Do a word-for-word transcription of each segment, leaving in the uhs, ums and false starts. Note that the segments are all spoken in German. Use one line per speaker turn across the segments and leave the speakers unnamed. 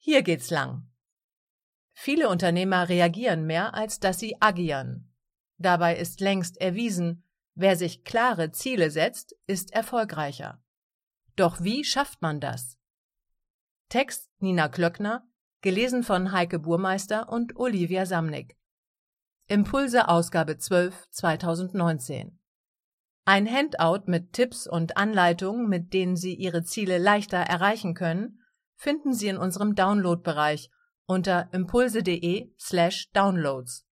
Hier geht's lang. Viele Unternehmer reagieren mehr, als dass sie agieren. Dabei ist längst erwiesen, wer sich klare Ziele setzt, ist erfolgreicher. Doch wie schafft man das? Text Nina Klöckner, gelesen von Heike Burmeister und Olivia Samnick. Impulse Ausgabe zwölf zweitausendneunzehn. Ein Handout mit Tipps und Anleitungen, mit denen Sie Ihre Ziele leichter erreichen können, finden Sie in unserem Download-Bereich unter impulse.de slash downloads.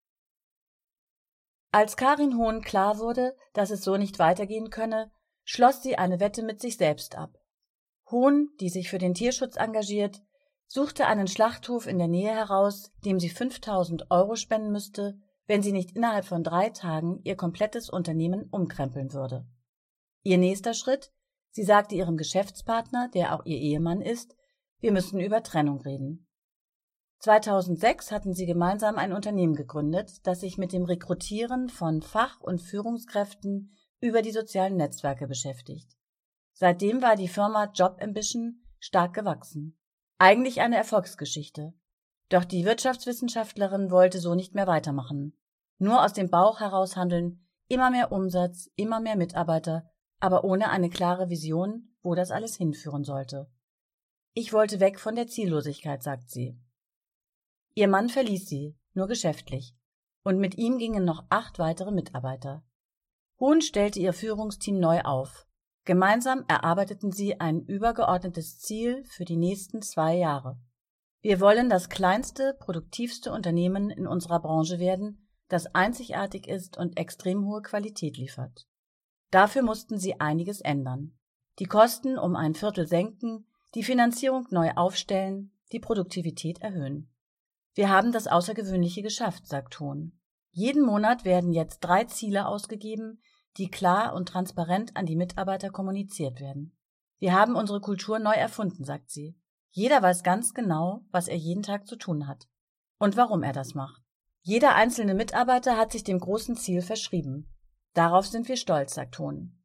Als Karin Hohn klar wurde, dass es so nicht weitergehen könne, schloss sie eine Wette mit sich selbst ab. Hohn, die sich für den Tierschutz engagiert, suchte einen Schlachthof in der Nähe heraus, dem sie fünftausend Euro spenden müsste, wenn sie nicht innerhalb von drei Tagen ihr komplettes Unternehmen umkrempeln würde. Ihr nächster Schritt: Sie sagte ihrem Geschäftspartner, der auch ihr Ehemann ist, wir müssen über Trennung reden. zweitausendsechs hatten sie gemeinsam ein Unternehmen gegründet, das sich mit dem Rekrutieren von Fach- und Führungskräften über die sozialen Netzwerke beschäftigt. Seitdem war die Firma Job Ambition stark gewachsen. Eigentlich eine Erfolgsgeschichte. Doch die Wirtschaftswissenschaftlerin wollte so nicht mehr weitermachen. Nur aus dem Bauch heraus handeln, immer mehr Umsatz, immer mehr Mitarbeiter, aber ohne eine klare Vision, wo das alles hinführen sollte. Ich wollte weg von der Ziellosigkeit, sagt sie. Ihr Mann verließ sie, nur geschäftlich, und mit ihm gingen noch acht weitere Mitarbeiter. Hohn stellte ihr Führungsteam neu auf. Gemeinsam erarbeiteten sie ein übergeordnetes Ziel für die nächsten zwei Jahre. Wir wollen das kleinste, produktivste Unternehmen in unserer Branche werden, das einzigartig ist und extrem hohe Qualität liefert. Dafür mussten sie einiges ändern. Die Kosten um ein Viertel senken, die Finanzierung neu aufstellen, die Produktivität erhöhen. Wir haben das Außergewöhnliche geschafft, sagt Hohn. Jeden Monat werden jetzt drei Ziele ausgegeben, die klar und transparent an die Mitarbeiter kommuniziert werden. Wir haben unsere Kultur neu erfunden, sagt sie. Jeder weiß ganz genau, was er jeden Tag zu tun hat und warum er das macht. Jeder einzelne Mitarbeiter hat sich dem großen Ziel verschrieben. Darauf sind wir stolz, sagt Hohn.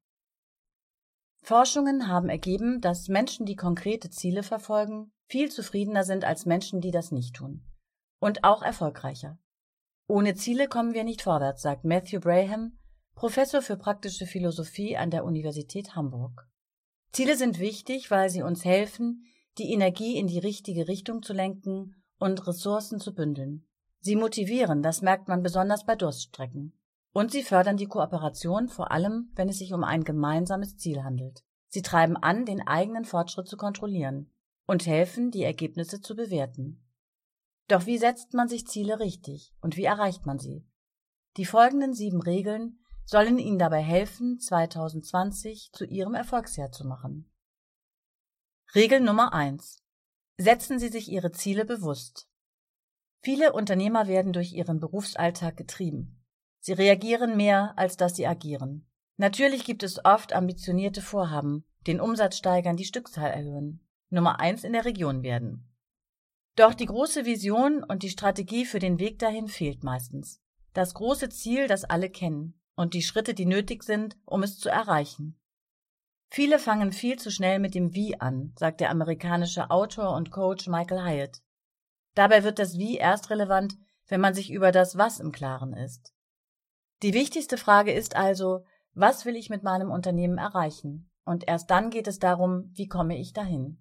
Forschungen haben ergeben, dass Menschen, die konkrete Ziele verfolgen, viel zufriedener sind als Menschen, die das nicht tun. Und auch erfolgreicher. Ohne Ziele kommen wir nicht vorwärts, sagt Matthew Braham, Professor für praktische Philosophie an der Universität Hamburg. Ziele sind wichtig, weil sie uns helfen, die Energie in die richtige Richtung zu lenken und Ressourcen zu bündeln. Sie motivieren, das merkt man besonders bei Durststrecken. Und sie fördern die Kooperation, vor allem, wenn es sich um ein gemeinsames Ziel handelt. Sie treiben an, den eigenen Fortschritt zu kontrollieren und helfen, die Ergebnisse zu bewerten. Doch wie setzt man sich Ziele richtig und wie erreicht man sie? Die folgenden sieben Regeln sollen Ihnen dabei helfen, zweitausendzwanzig zu Ihrem Erfolgsjahr zu machen. Regel Nummer eins. Setzen Sie sich Ihre Ziele bewusst. Viele Unternehmer werden durch ihren Berufsalltag getrieben. Sie reagieren mehr, als dass sie agieren. Natürlich gibt es oft ambitionierte Vorhaben, den Umsatz steigern, die Stückzahl erhöhen, Nummer eins in der Region werden. Doch die große Vision und die Strategie für den Weg dahin fehlt meistens. Das große Ziel, das alle kennen, und die Schritte, die nötig sind, um es zu erreichen. Viele fangen viel zu schnell mit dem Wie an, sagt der amerikanische Autor und Coach Michael Hyatt. Dabei wird das Wie erst relevant, wenn man sich über das Was im Klaren ist. Die wichtigste Frage ist also, was will ich mit meinem Unternehmen erreichen? Und erst dann geht es darum, wie komme ich dahin?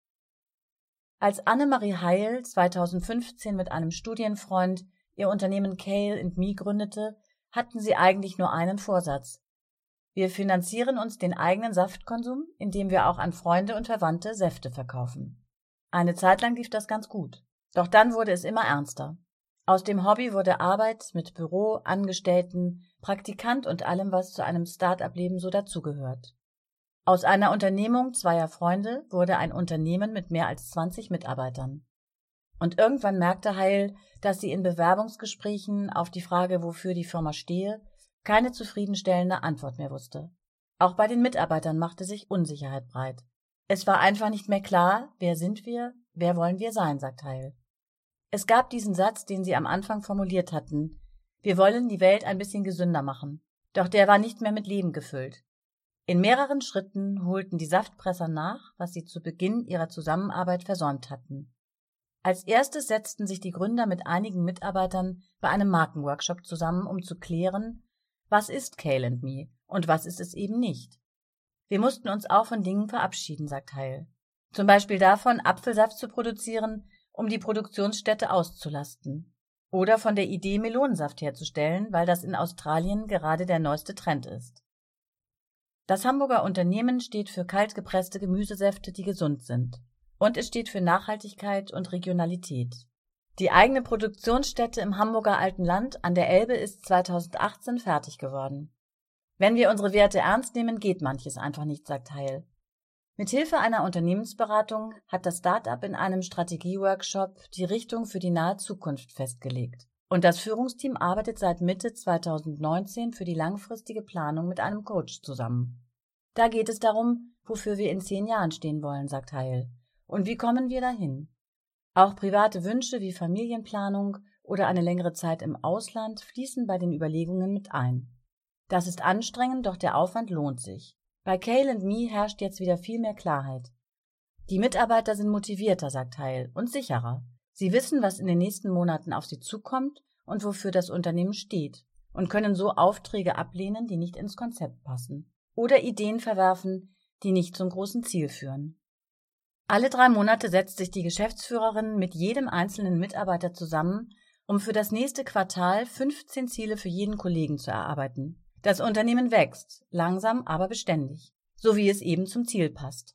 Als Annemarie Heil zweitausendfünfzehn mit einem Studienfreund ihr Unternehmen Kale and Me gründete, hatten sie eigentlich nur einen Vorsatz. Wir finanzieren uns den eigenen Saftkonsum, indem wir auch an Freunde und Verwandte Säfte verkaufen. Eine Zeit lang lief das ganz gut. Doch dann wurde es immer ernster. Aus dem Hobby wurde Arbeit mit Büro, Angestellten, Praktikant und allem, was zu einem Start-up-Leben so dazugehört. Aus einer Unternehmung zweier Freunde wurde ein Unternehmen mit mehr als zwanzig Mitarbeitern. Und irgendwann merkte Heil, dass sie in Bewerbungsgesprächen auf die Frage, wofür die Firma stehe, keine zufriedenstellende Antwort mehr wusste. Auch bei den Mitarbeitern machte sich Unsicherheit breit. Es war einfach nicht mehr klar, wer sind wir, wer wollen wir sein, sagt Heil. Es gab diesen Satz, den sie am Anfang formuliert hatten: Wir wollen die Welt ein bisschen gesünder machen. Doch der war nicht mehr mit Leben gefüllt. In mehreren Schritten holten die Saftpresser nach, was sie zu Beginn ihrer Zusammenarbeit versäumt hatten. Als erstes setzten sich die Gründer mit einigen Mitarbeitern bei einem Markenworkshop zusammen, um zu klären, was ist Kale and Me und was ist es eben nicht. Wir mussten uns auch von Dingen verabschieden, sagt Heil. Zum Beispiel davon, Apfelsaft zu produzieren, um die Produktionsstätte auszulasten. Oder von der Idee, Melonensaft herzustellen, weil das in Australien gerade der neueste Trend ist. Das Hamburger Unternehmen steht für kaltgepresste Gemüsesäfte, die gesund sind. Und es steht für Nachhaltigkeit und Regionalität. Die eigene Produktionsstätte im Hamburger Alten Land an der Elbe ist zweitausendachtzehn fertig geworden. Wenn wir unsere Werte ernst nehmen, geht manches einfach nicht, sagt Heil. Mithilfe einer Unternehmensberatung hat das Start-up in einem Strategieworkshop die Richtung für die nahe Zukunft festgelegt. Und das Führungsteam arbeitet seit Mitte zweitausendneunzehn für die langfristige Planung mit einem Coach zusammen. Da geht es darum, wofür wir in zehn Jahren stehen wollen, sagt Heil. Und wie kommen wir dahin? Auch private Wünsche wie Familienplanung oder eine längere Zeit im Ausland fließen bei den Überlegungen mit ein. Das ist anstrengend, doch der Aufwand lohnt sich. Bei Kale and Me herrscht jetzt wieder viel mehr Klarheit. Die Mitarbeiter sind motivierter, sagt Heil, und sicherer. Sie wissen, was in den nächsten Monaten auf sie zukommt und wofür das Unternehmen steht und können so Aufträge ablehnen, die nicht ins Konzept passen. Oder Ideen verwerfen, die nicht zum großen Ziel führen. Alle drei Monate setzt sich die Geschäftsführerin mit jedem einzelnen Mitarbeiter zusammen, um für das nächste Quartal fünfzehn Ziele für jeden Kollegen zu erarbeiten. Das Unternehmen wächst, langsam, aber beständig, so wie es eben zum Ziel passt.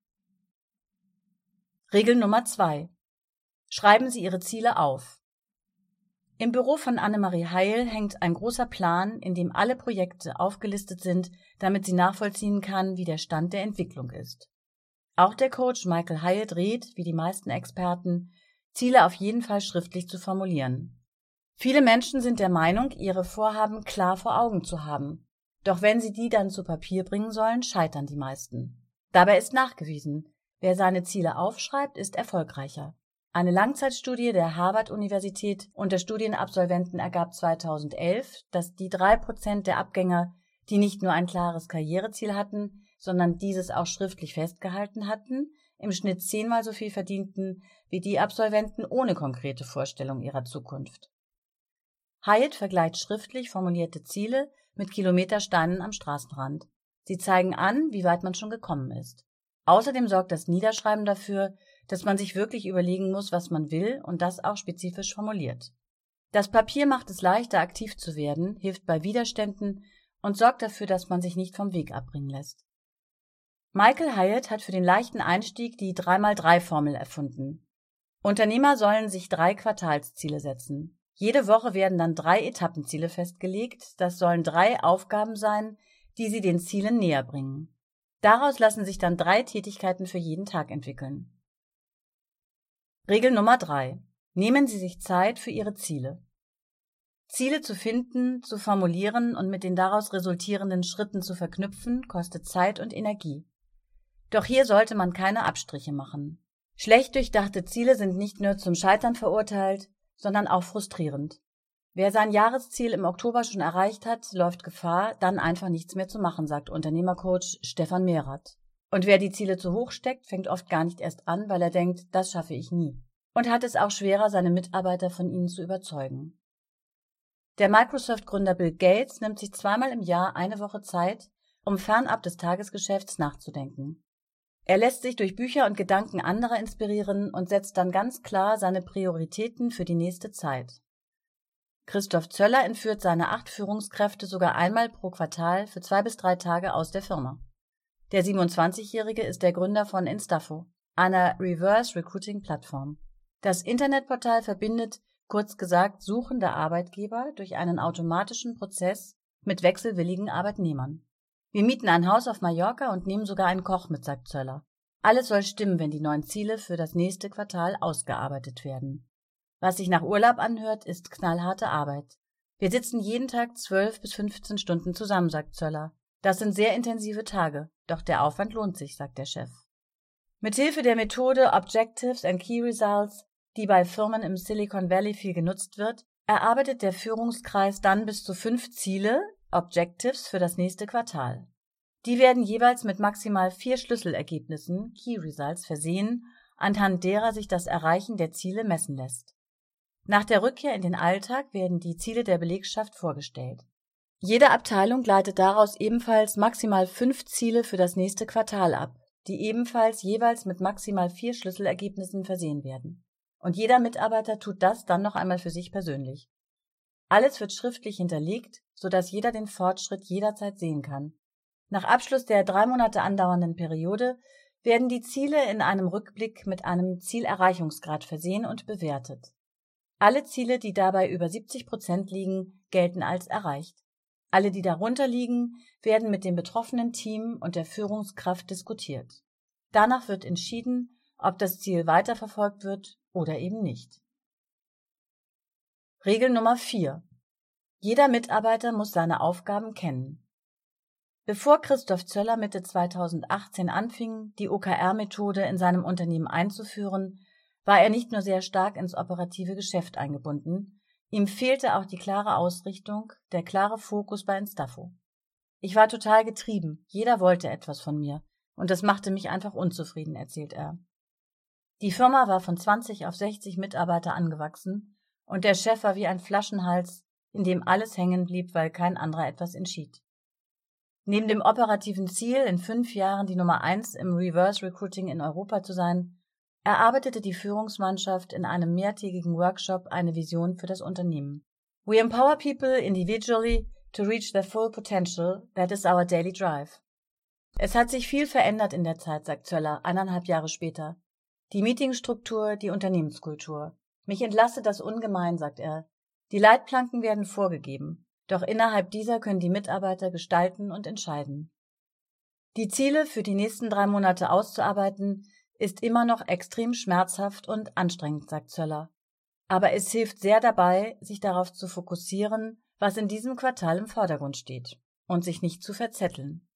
Regel Nummer zwei. Schreiben Sie Ihre Ziele auf. Im Büro von Annemarie Heil hängt ein großer Plan, in dem alle Projekte aufgelistet sind, damit sie nachvollziehen kann, wie der Stand der Entwicklung ist. Auch der Coach Michael Hyatt rät, wie die meisten Experten, Ziele auf jeden Fall schriftlich zu formulieren. Viele Menschen sind der Meinung, ihre Vorhaben klar vor Augen zu haben. Doch wenn sie die dann zu Papier bringen sollen, scheitern die meisten. Dabei ist nachgewiesen, wer seine Ziele aufschreibt, ist erfolgreicher. Eine Langzeitstudie der Harvard-Universität unter Studienabsolventen ergab zweitausendelf, dass die drei Prozent der Abgänger, die nicht nur ein klares Karriereziel hatten, sondern dieses auch schriftlich festgehalten hatten, im Schnitt zehnmal so viel verdienten wie die Absolventen ohne konkrete Vorstellung ihrer Zukunft. Hyatt vergleicht schriftlich formulierte Ziele mit Kilometersteinen am Straßenrand. Sie zeigen an, wie weit man schon gekommen ist. Außerdem sorgt das Niederschreiben dafür, dass man sich wirklich überlegen muss, was man will und das auch spezifisch formuliert. Das Papier macht es leichter, aktiv zu werden, hilft bei Widerständen und sorgt dafür, dass man sich nicht vom Weg abbringen lässt. Michael Hyatt hat für den leichten Einstieg die drei mal drei Formel erfunden. Unternehmer sollen sich drei Quartalsziele setzen. Jede Woche werden dann drei Etappenziele festgelegt. Das sollen drei Aufgaben sein, die sie den Zielen näher bringen. Daraus lassen sich dann drei Tätigkeiten für jeden Tag entwickeln. Regel Nummer drei. Nehmen Sie sich Zeit für Ihre Ziele. Ziele zu finden, zu formulieren und mit den daraus resultierenden Schritten zu verknüpfen, kostet Zeit und Energie. Doch hier sollte man keine Abstriche machen. Schlecht durchdachte Ziele sind nicht nur zum Scheitern verurteilt, sondern auch frustrierend. Wer sein Jahresziel im Oktober schon erreicht hat, läuft Gefahr, dann einfach nichts mehr zu machen, sagt Unternehmercoach Stefan Mehrath. Und wer die Ziele zu hoch steckt, fängt oft gar nicht erst an, weil er denkt, das schaffe ich nie. Und hat es auch schwerer, seine Mitarbeiter von ihnen zu überzeugen. Der Microsoft-Gründer Bill Gates nimmt sich zweimal im Jahr eine Woche Zeit, um fernab des Tagesgeschäfts nachzudenken. Er lässt sich durch Bücher und Gedanken anderer inspirieren und setzt dann ganz klar seine Prioritäten für die nächste Zeit. Christoph Zöller entführt seine acht Führungskräfte sogar einmal pro Quartal für zwei bis drei Tage aus der Firma. Der siebenundzwanzigjährige ist der Gründer von Instafo, einer Reverse-Recruiting-Plattform. Das Internetportal verbindet, kurz gesagt, suchende Arbeitgeber durch einen automatischen Prozess mit wechselwilligen Arbeitnehmern. Wir mieten ein Haus auf Mallorca und nehmen sogar einen Koch mit, sagt Zöller. Alles soll stimmen, wenn die neuen Ziele für das nächste Quartal ausgearbeitet werden. Was sich nach Urlaub anhört, ist knallharte Arbeit. Wir sitzen jeden Tag zwölf bis fünfzehn Stunden zusammen, sagt Zöller. Das sind sehr intensive Tage, doch der Aufwand lohnt sich, sagt der Chef. Mithilfe der Methode Objectives and Key Results, die bei Firmen im Silicon Valley viel genutzt wird, erarbeitet der Führungskreis dann bis zu fünf Ziele, Objectives, für das nächste Quartal. Die werden jeweils mit maximal vier Schlüsselergebnissen, Key Results, versehen anhand derer sich das Erreichen der Ziele messen lässt. Nach der Rückkehr in den Alltag werden die Ziele der Belegschaft vorgestellt. Jede Abteilung leitet daraus ebenfalls maximal fünf Ziele für das nächste Quartal ab, die ebenfalls jeweils mit maximal vier Schlüsselergebnissen versehen werden. Und jeder Mitarbeiter tut das dann noch einmal für sich persönlich. Alles wird schriftlich hinterlegt, sodass jeder den Fortschritt jederzeit sehen kann. Nach Abschluss der drei Monate andauernden Periode werden die Ziele in einem Rückblick mit einem Zielerreichungsgrad versehen und bewertet. Alle Ziele, die dabei über siebzig Prozent liegen, gelten als erreicht. Alle, die darunter liegen, werden mit dem betroffenen Team und der Führungskraft diskutiert. Danach wird entschieden, ob das Ziel weiterverfolgt wird oder eben nicht. Regel Nummer vier. Jeder Mitarbeiter muss seine Aufgaben kennen. Bevor Christoph Zöller Mitte zweitausendachtzehn anfing, die O K R-Methode in seinem Unternehmen einzuführen, war er nicht nur sehr stark ins operative Geschäft eingebunden, ihm fehlte auch die klare Ausrichtung, der klare Fokus bei Instafo. Ich war total getrieben, jeder wollte etwas von mir, und das machte mich einfach unzufrieden, erzählt er. Die Firma war von zwanzig auf sechzig Mitarbeiter angewachsen, und der Chef war wie ein Flaschenhals, in dem alles hängen blieb, weil kein anderer etwas entschied. Neben dem operativen Ziel, in fünf Jahren die Nummer eins im Reverse Recruiting in Europa zu sein, erarbeitete die Führungsmannschaft in einem mehrtägigen Workshop eine Vision für das Unternehmen. We empower people individually to reach their full potential, that is our daily drive. Es hat sich viel verändert in der Zeit, sagt Zöller, eineinhalb Jahre später. Die Meetingstruktur, die Unternehmenskultur. Mich entlastet das ungemein, sagt er. Die Leitplanken werden vorgegeben, doch innerhalb dieser können die Mitarbeiter gestalten und entscheiden. Die Ziele für die nächsten drei Monate auszuarbeiten, ist immer noch extrem schmerzhaft und anstrengend, sagt Zöller. Aber es hilft sehr dabei, sich darauf zu fokussieren, was in diesem Quartal im Vordergrund steht, und sich nicht zu verzetteln.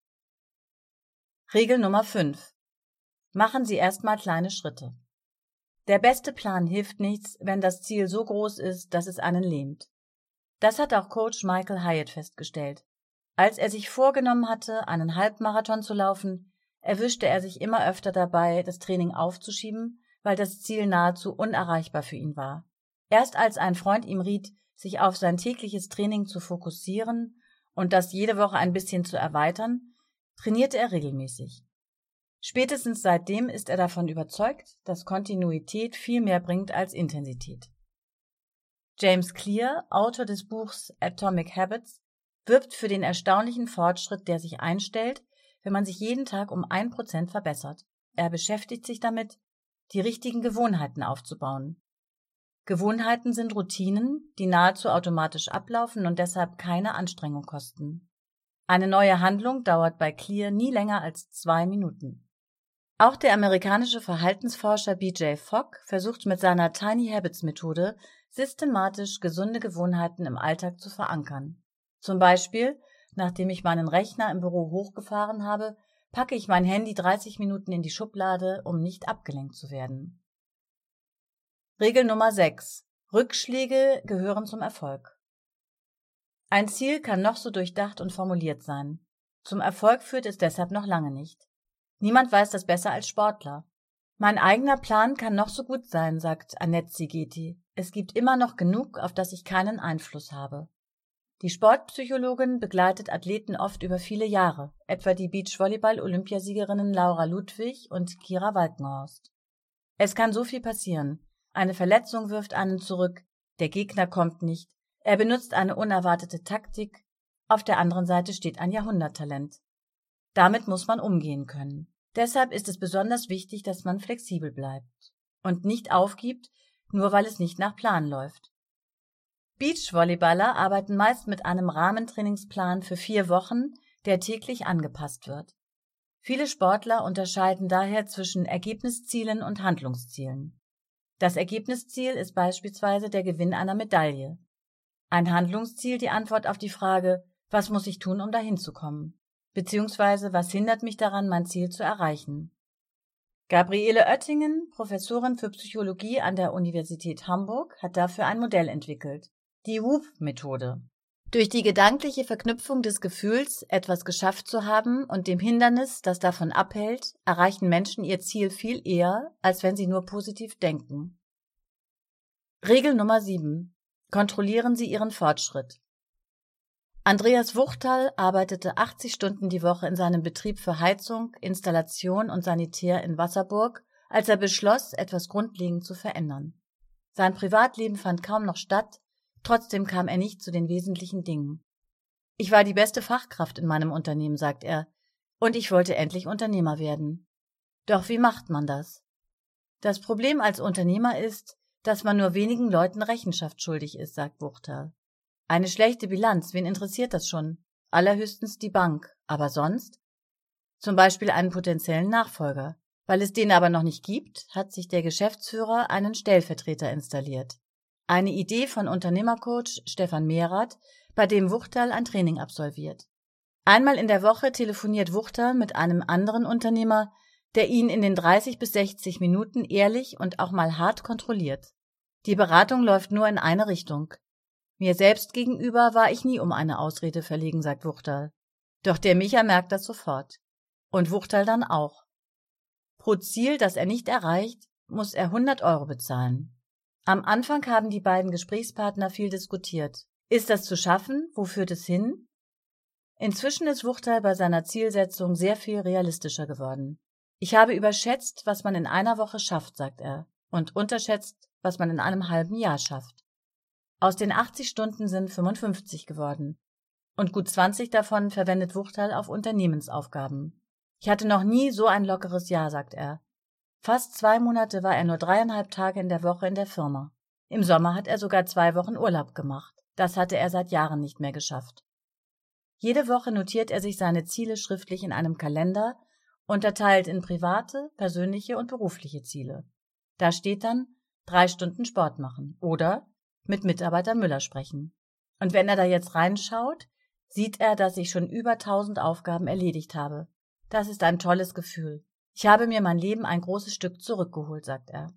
Regel Nummer fünf. Machen Sie erstmal kleine Schritte. Der beste Plan hilft nichts, wenn das Ziel so groß ist, dass es einen lähmt. Das hat auch Coach Michael Hyatt festgestellt. Als er sich vorgenommen hatte, einen Halbmarathon zu laufen, erwischte er sich immer öfter dabei, das Training aufzuschieben, weil das Ziel nahezu unerreichbar für ihn war. Erst als ein Freund ihm riet, sich auf sein tägliches Training zu fokussieren und das jede Woche ein bisschen zu erweitern, trainierte er regelmäßig. Spätestens seitdem ist er davon überzeugt, dass Kontinuität viel mehr bringt als Intensität. James Clear, Autor des Buchs Atomic Habits, wirbt für den erstaunlichen Fortschritt, der sich einstellt, wenn man sich jeden Tag um ein Prozent verbessert. Er beschäftigt sich damit, die richtigen Gewohnheiten aufzubauen. Gewohnheiten sind Routinen, die nahezu automatisch ablaufen und deshalb keine Anstrengung kosten. Eine neue Handlung dauert bei Clear nie länger als zwei Minuten. Auch der amerikanische Verhaltensforscher B J Fogg versucht mit seiner Tiny Habits Methode systematisch gesunde Gewohnheiten im Alltag zu verankern. Zum Beispiel, nachdem ich meinen Rechner im Büro hochgefahren habe, packe ich mein Handy dreißig Minuten in die Schublade, um nicht abgelenkt zu werden. Regel Nummer sechs. Rückschläge gehören zum Erfolg. Ein Ziel kann noch so durchdacht und formuliert sein. Zum Erfolg führt es deshalb noch lange nicht. Niemand weiß das besser als Sportler. Mein eigener Plan kann noch so gut sein, sagt Annette Sigeti. Es gibt immer noch genug, auf das ich keinen Einfluss habe. Die Sportpsychologin begleitet Athleten oft über viele Jahre, etwa die Beachvolleyball-Olympiasiegerinnen Laura Ludwig und Kira Walkenhorst. Es kann so viel passieren. Eine Verletzung wirft einen zurück, der Gegner kommt nicht, er benutzt eine unerwartete Taktik, auf der anderen Seite steht ein Jahrhunderttalent. Damit muss man umgehen können. Deshalb ist es besonders wichtig, dass man flexibel bleibt und nicht aufgibt, nur weil es nicht nach Plan läuft. Beachvolleyballer arbeiten meist mit einem Rahmentrainingsplan für vier Wochen, der täglich angepasst wird. Viele Sportler unterscheiden daher zwischen Ergebniszielen und Handlungszielen. Das Ergebnisziel ist beispielsweise der Gewinn einer Medaille. Ein Handlungsziel die Antwort auf die Frage, was muss ich tun, um dahin zu kommen? Beziehungsweise, was hindert mich daran, mein Ziel zu erreichen? Gabriele Oettingen, Professorin für Psychologie an der Universität Hamburg, hat dafür ein Modell entwickelt, die W O O P-Methode. Durch die gedankliche Verknüpfung des Gefühls, etwas geschafft zu haben, und dem Hindernis, das davon abhält, erreichen Menschen ihr Ziel viel eher, als wenn sie nur positiv denken. Regel Nummer sieben. Kontrollieren Sie Ihren Fortschritt. Andreas Wuchtal arbeitete achtzig Stunden die Woche in seinem Betrieb für Heizung, Installation und Sanitär in Wasserburg, als er beschloss, etwas grundlegend zu verändern. Sein Privatleben fand kaum noch statt, trotzdem kam er nicht zu den wesentlichen Dingen. Ich war die beste Fachkraft in meinem Unternehmen, sagt er, und ich wollte endlich Unternehmer werden. Doch wie macht man das? Das Problem als Unternehmer ist, dass man nur wenigen Leuten Rechenschaft schuldig ist, sagt Wuchtal. Eine schlechte Bilanz, wen interessiert das schon? Allerhöchstens die Bank, aber sonst? Zum Beispiel einen potenziellen Nachfolger. Weil es den aber noch nicht gibt, hat sich der Geschäftsführer einen Stellvertreter installiert. Eine Idee von Unternehmercoach Stefan Mehrath, bei dem Wuchtal ein Training absolviert. Einmal in der Woche telefoniert Wuchtal mit einem anderen Unternehmer, der ihn in den dreißig bis sechzig Minuten ehrlich und auch mal hart kontrolliert. Die Beratung läuft nur in eine Richtung. Mir selbst gegenüber war ich nie um eine Ausrede verlegen, sagt Wuchtal. Doch der Micha merkt das sofort. Und Wuchtal dann auch. Pro Ziel, das er nicht erreicht, muss er hundert Euro bezahlen. Am Anfang haben die beiden Gesprächspartner viel diskutiert. Ist das zu schaffen? Wo führt es hin? Inzwischen ist Wuchtal bei seiner Zielsetzung sehr viel realistischer geworden. Ich habe überschätzt, was man in einer Woche schafft, sagt er, und unterschätzt, was man in einem halben Jahr schafft. Aus den achtzig Stunden sind fünfundfünfzig geworden. Und gut zwanzig davon verwendet Wuchtal auf Unternehmensaufgaben. Ich hatte noch nie so ein lockeres Jahr, sagt er. Fast zwei Monate war er nur dreieinhalb Tage in der Woche in der Firma. Im Sommer hat er sogar zwei Wochen Urlaub gemacht. Das hatte er seit Jahren nicht mehr geschafft. Jede Woche notiert er sich seine Ziele schriftlich in einem Kalender, unterteilt in private, persönliche und berufliche Ziele. Da steht dann, drei Stunden Sport machen oder mit Mitarbeiter Müller sprechen. Und wenn er da jetzt reinschaut, sieht er, dass ich schon über tausend Aufgaben erledigt habe. Das ist ein tolles Gefühl. Ich habe mir mein Leben ein großes Stück zurückgeholt, sagt er.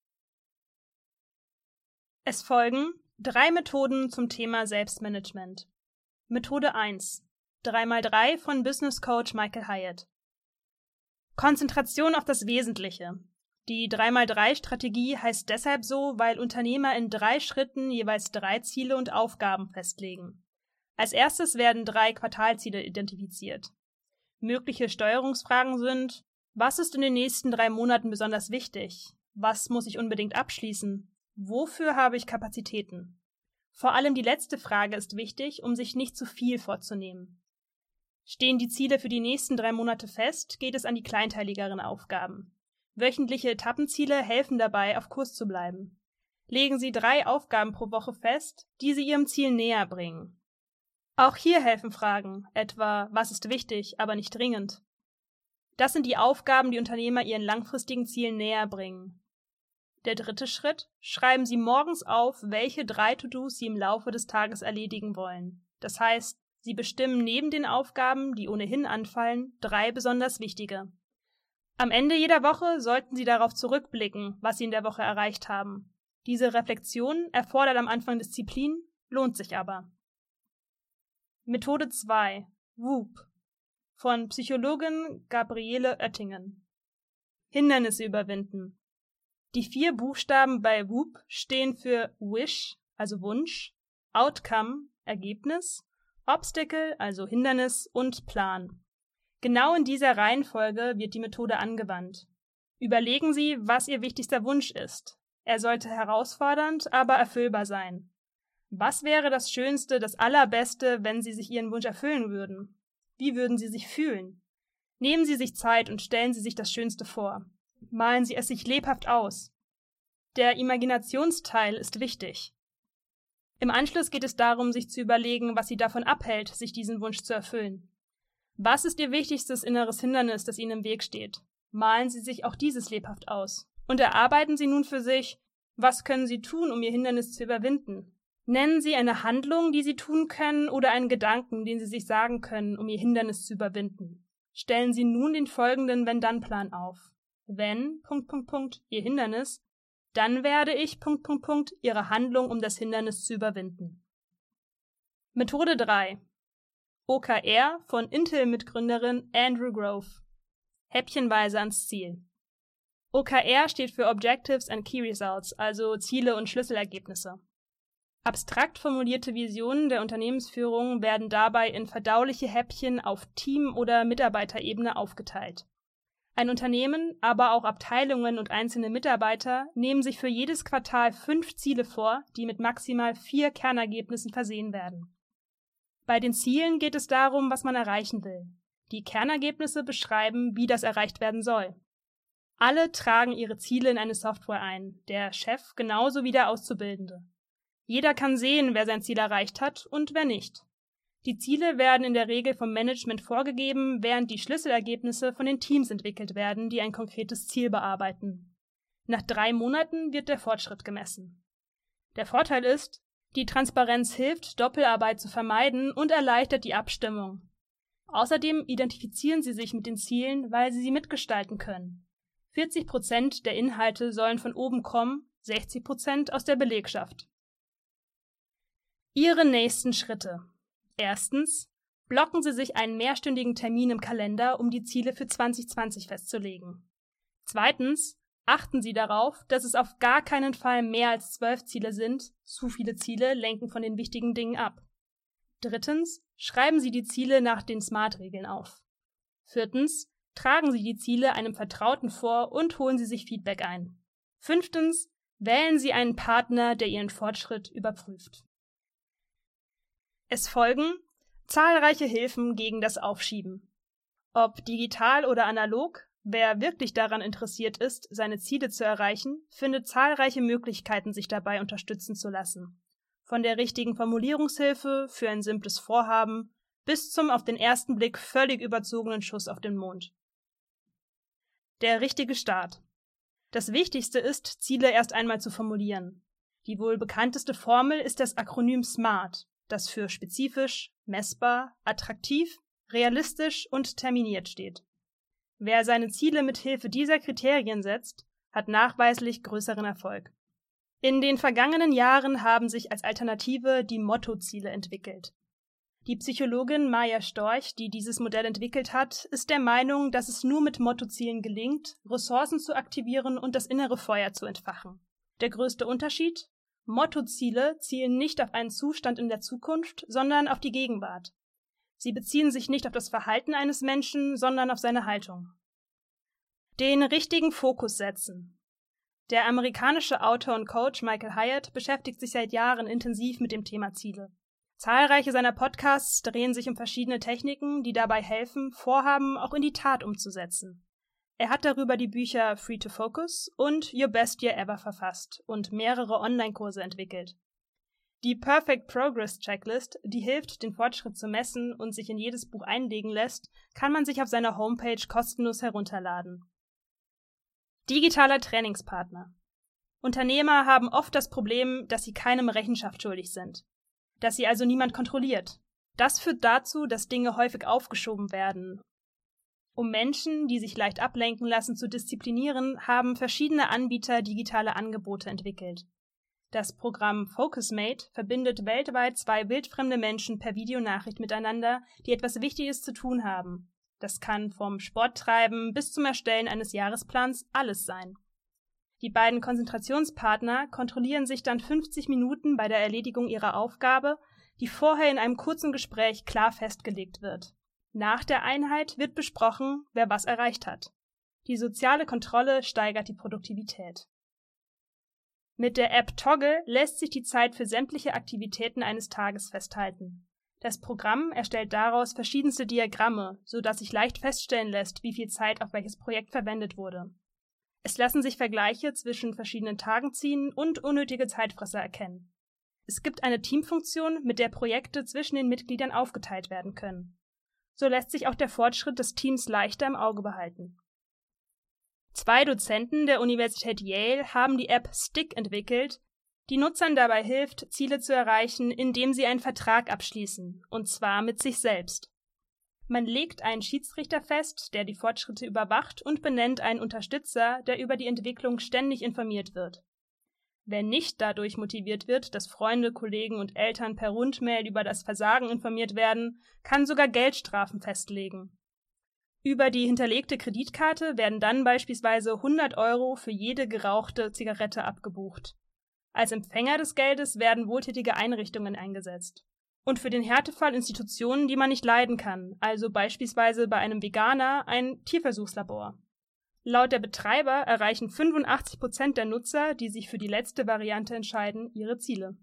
Es folgen drei Methoden zum Thema Selbstmanagement. Methode eins. drei mal drei von Business Coach Michael Hyatt. Konzentration auf das Wesentliche. Die drei mal drei Strategie heißt deshalb so, weil Unternehmer in drei Schritten jeweils drei Ziele und Aufgaben festlegen. Als erstes werden drei Quartalziele identifiziert. Mögliche Steuerungsfragen sind: Was ist in den nächsten drei Monaten besonders wichtig? Was muss ich unbedingt abschließen? Wofür habe ich Kapazitäten? Vor allem die letzte Frage ist wichtig, um sich nicht zu viel vorzunehmen. Stehen die Ziele für die nächsten drei Monate fest, geht es an die kleinteiligeren Aufgaben. Wöchentliche Etappenziele helfen dabei, auf Kurs zu bleiben. Legen Sie drei Aufgaben pro Woche fest, die Sie Ihrem Ziel näher bringen. Auch hier helfen Fragen, etwa: Was ist wichtig, aber nicht dringend? Das sind die Aufgaben, die Unternehmer ihren langfristigen Zielen näher bringen. Der dritte Schritt: Schreiben Sie morgens auf, welche drei To-Dos Sie im Laufe des Tages erledigen wollen. Das heißt, Sie bestimmen neben den Aufgaben, die ohnehin anfallen, drei besonders wichtige. Am Ende jeder Woche sollten Sie darauf zurückblicken, was Sie in der Woche erreicht haben. Diese Reflexion erfordert am Anfang Disziplin, lohnt sich aber. Methode zwei. WOOP von Psychologin Gabriele Oettingen. Hindernisse überwinden. Die vier Buchstaben bei WOOP stehen für Wish, also Wunsch, Outcome, Ergebnis, Obstacle, also Hindernis und Plan. Genau in dieser Reihenfolge wird die Methode angewandt. Überlegen Sie, was Ihr wichtigster Wunsch ist. Er sollte herausfordernd, aber erfüllbar sein. Was wäre das Schönste, das Allerbeste, wenn Sie sich Ihren Wunsch erfüllen würden? Wie würden Sie sich fühlen? Nehmen Sie sich Zeit und stellen Sie sich das Schönste vor. Malen Sie es sich lebhaft aus. Der Imaginationsteil ist wichtig. Im Anschluss geht es darum, sich zu überlegen, was Sie davon abhält, sich diesen Wunsch zu erfüllen. Was ist Ihr wichtigstes inneres Hindernis, das Ihnen im Weg steht? Malen Sie sich auch dieses lebhaft aus. Und erarbeiten Sie nun für sich, was können Sie tun, um Ihr Hindernis zu überwinden? Nennen Sie eine Handlung, die Sie tun können, oder einen Gedanken, den Sie sich sagen können, um Ihr Hindernis zu überwinden. Stellen Sie nun den folgenden Wenn-Dann-Plan auf. Wenn, Punkt, Punkt, Punkt, Ihr Hindernis, dann werde ich, Punkt, Punkt, Punkt, Ihre Handlung, um das Hindernis zu überwinden. Methode drei. O K R von Intel-Mitgründerin Andrew Grove. Häppchenweise ans Ziel. O K R steht für Objectives and Key Results, also Ziele und Schlüsselergebnisse. Abstrakt formulierte Visionen der Unternehmensführung werden dabei in verdauliche Häppchen auf Team- oder Mitarbeiterebene aufgeteilt. Ein Unternehmen, aber auch Abteilungen und einzelne Mitarbeiter nehmen sich für jedes Quartal fünf Ziele vor, die mit maximal vier Kernergebnissen versehen werden. Bei den Zielen geht es darum, was man erreichen will. Die Kernergebnisse beschreiben, wie das erreicht werden soll. Alle tragen ihre Ziele in eine Software ein, der Chef genauso wie der Auszubildende. Jeder kann sehen, wer sein Ziel erreicht hat und wer nicht. Die Ziele werden in der Regel vom Management vorgegeben, während die Schlüsselergebnisse von den Teams entwickelt werden, die ein konkretes Ziel bearbeiten. Nach drei Monaten wird der Fortschritt gemessen. Der Vorteil ist, die Transparenz hilft, Doppelarbeit zu vermeiden und erleichtert die Abstimmung. Außerdem identifizieren sie sich mit den Zielen, weil sie sie mitgestalten können. vierzig Prozent der Inhalte sollen von oben kommen, sechzig Prozent aus der Belegschaft. Ihre nächsten Schritte. Erstens, blocken Sie sich einen mehrstündigen Termin im Kalender, um die Ziele für zwanzig zwanzig festzulegen. Zweitens, achten Sie darauf, dass es auf gar keinen Fall mehr als zwölf Ziele sind, zu viele Ziele lenken von den wichtigen Dingen ab. Drittens, schreiben Sie die Ziele nach den SMART-Regeln auf. Viertens, tragen Sie die Ziele einem Vertrauten vor und holen Sie sich Feedback ein. Fünftens, wählen Sie einen Partner, der Ihren Fortschritt überprüft. Es folgen zahlreiche Hilfen gegen das Aufschieben. Ob digital oder analog, wer wirklich daran interessiert ist, seine Ziele zu erreichen, findet zahlreiche Möglichkeiten, sich dabei unterstützen zu lassen. Von der richtigen Formulierungshilfe für ein simples Vorhaben bis zum auf den ersten Blick völlig überzogenen Schuss auf den Mond. Der richtige Start. Das Wichtigste ist, Ziele erst einmal zu formulieren. Die wohl bekannteste Formel ist das Akronym SMART, das für spezifisch, messbar, attraktiv, realistisch und terminiert steht. Wer seine Ziele mit Hilfe dieser Kriterien setzt, hat nachweislich größeren Erfolg. In den vergangenen Jahren haben sich als Alternative die Mottoziele entwickelt. Die Psychologin Maja Storch, die dieses Modell entwickelt hat, ist der Meinung, dass es nur mit Mottozielen gelingt, Ressourcen zu aktivieren und das innere Feuer zu entfachen. Der größte Unterschied? Mottoziele zielen nicht auf einen Zustand in der Zukunft, sondern auf die Gegenwart. Sie beziehen sich nicht auf das Verhalten eines Menschen, sondern auf seine Haltung. Den richtigen Fokus setzen. Der amerikanische Autor und Coach Michael Hyatt beschäftigt sich seit Jahren intensiv mit dem Thema Ziele. Zahlreiche seiner Podcasts drehen sich um verschiedene Techniken, die dabei helfen, Vorhaben auch in die Tat umzusetzen. Er hat darüber die Bücher Free to Focus und Your Best Year Ever verfasst und mehrere Online-Kurse entwickelt. Die Perfect Progress Checklist, die hilft, den Fortschritt zu messen und sich in jedes Buch einlegen lässt, kann man sich auf seiner Homepage kostenlos herunterladen. Digitaler Trainingspartner. Unternehmer haben oft das Problem, dass sie keinem Rechenschaft schuldig sind, dass sie also niemand kontrolliert. Das führt dazu, dass Dinge häufig aufgeschoben werden. Um Menschen, die sich leicht ablenken lassen, zu disziplinieren, haben verschiedene Anbieter digitale Angebote entwickelt. Das Programm FocusMate verbindet weltweit zwei wildfremde Menschen per Videonachricht miteinander, die etwas Wichtiges zu tun haben. Das kann vom Sporttreiben bis zum Erstellen eines Jahresplans alles sein. Die beiden Konzentrationspartner kontrollieren sich dann fünfzig Minuten bei der Erledigung ihrer Aufgabe, die vorher in einem kurzen Gespräch klar festgelegt wird. Nach der Einheit wird besprochen, wer was erreicht hat. Die soziale Kontrolle steigert die Produktivität. Mit der App Toggle lässt sich die Zeit für sämtliche Aktivitäten eines Tages festhalten. Das Programm erstellt daraus verschiedenste Diagramme, sodass sich leicht feststellen lässt, wie viel Zeit auf welches Projekt verwendet wurde. Es lassen sich Vergleiche zwischen verschiedenen Tagen ziehen und unnötige Zeitfresser erkennen. Es gibt eine Teamfunktion, mit der Projekte zwischen den Mitgliedern aufgeteilt werden können. So lässt sich auch der Fortschritt des Teams leichter im Auge behalten. Zwei Dozenten der Universität Yale haben die App Stick entwickelt, die Nutzern dabei hilft, Ziele zu erreichen, indem sie einen Vertrag abschließen, und zwar mit sich selbst. Man legt einen Schiedsrichter fest, der die Fortschritte überwacht, und benennt einen Unterstützer, der über die Entwicklung ständig informiert wird. Wer nicht dadurch motiviert wird, dass Freunde, Kollegen und Eltern per Rundmail über das Versagen informiert werden, kann sogar Geldstrafen festlegen. Über die hinterlegte Kreditkarte werden dann beispielsweise hundert Euro für jede gerauchte Zigarette abgebucht. Als Empfänger des Geldes werden wohltätige Einrichtungen eingesetzt. Und für den Härtefall Institutionen, die man nicht leiden kann, also beispielsweise bei einem Veganer ein Tierversuchslabor. Laut der Betreiber erreichen fünfundachtzig Prozent der Nutzer, die sich für die letzte Variante entscheiden, ihre Ziele.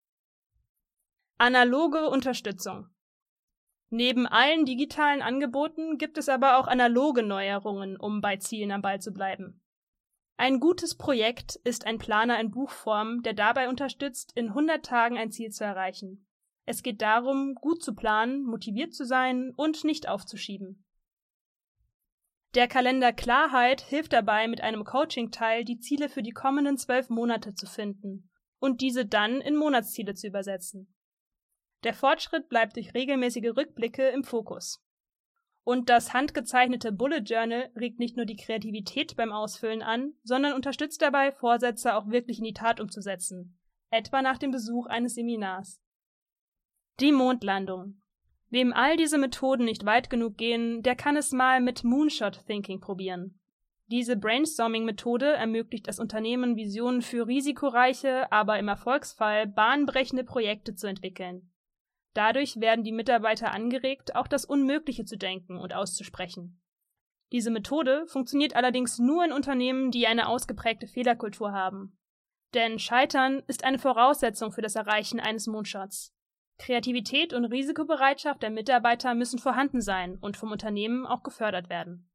Analoge Unterstützung. Neben allen digitalen Angeboten gibt es aber auch analoge Neuerungen, um bei Zielen am Ball zu bleiben. Ein gutes Projekt ist ein Planer in Buchform, der dabei unterstützt, in hundert Tagen ein Ziel zu erreichen. Es geht darum, gut zu planen, motiviert zu sein und nicht aufzuschieben. Der Kalender Klarheit hilft dabei, mit einem Coaching-Teil die Ziele für die kommenden zwölf Monate zu finden und diese dann in Monatsziele zu übersetzen. Der Fortschritt bleibt durch regelmäßige Rückblicke im Fokus. Und das handgezeichnete Bullet Journal regt nicht nur die Kreativität beim Ausfüllen an, sondern unterstützt dabei, Vorsätze auch wirklich in die Tat umzusetzen, etwa nach dem Besuch eines Seminars. Die Mondlandung. Wem all diese Methoden nicht weit genug gehen, der kann es mal mit Moonshot Thinking probieren. Diese Brainstorming-Methode ermöglicht es Unternehmen, Visionen für risikoreiche, aber im Erfolgsfall bahnbrechende Projekte zu entwickeln. Dadurch werden die Mitarbeiter angeregt, auch das Unmögliche zu denken und auszusprechen. Diese Methode funktioniert allerdings nur in Unternehmen, die eine ausgeprägte Fehlerkultur haben. Denn Scheitern ist eine Voraussetzung für das Erreichen eines Moonshots. Kreativität und Risikobereitschaft der Mitarbeiter müssen vorhanden sein und vom Unternehmen auch gefördert werden.